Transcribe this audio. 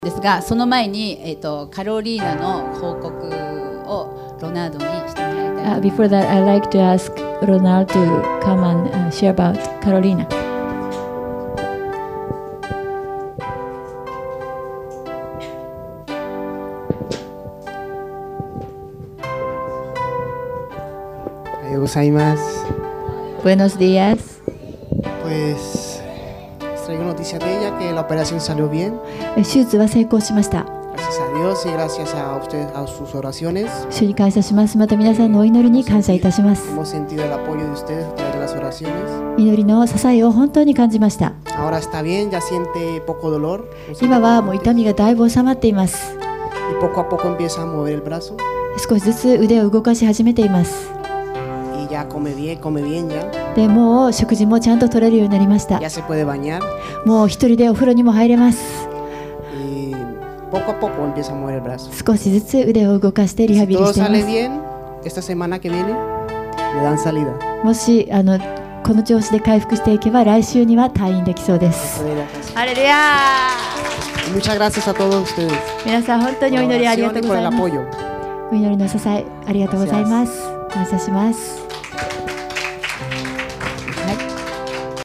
ですが、その前に、カロリーナの報告をロナルドにしてもらいたい。 Before that, I'd like to ask Ronald to come and share about Carolina. おはようございます。 Buenos días. Pues traigo noticia de ella que la operación salió bien. 手術は成功しました。 Gracias a Dios y gracias a ustedes, a sus oraciones. 主に感謝します。また皆さんのお祈りに感謝いたします。 Hemos sentido el apoyo de ustedes a través de las oraciones. 祈りの支えを本当に感じました。 Ahora está bien, ya siente poco dolor. 今はもう痛みがだいぶ収まっています。 Y poco a poco empieza a mover el brazo. 少しずつ腕を動かし始めています。 Y ya come bien ya. でもう食事もちゃんと取れるようになりました。 Ya se puede bañar. もう一人でお風呂にも入れます。 Y poco a poco empieza a mover el brazo. 少しずつ腕を動かしてリハ Si ビリ todo していま sale す。 bien, esta semana que viene le dan salida. もしこの調子で回復していけば来週には退院できそうです。 Puede ir a casa. ハレルヤ Y muchas gracias a todos ustedes ー。皆さん本当にお祈りありがとうご por ざ el います。 apoyo. お祈りの支えありがとうございます。感謝します。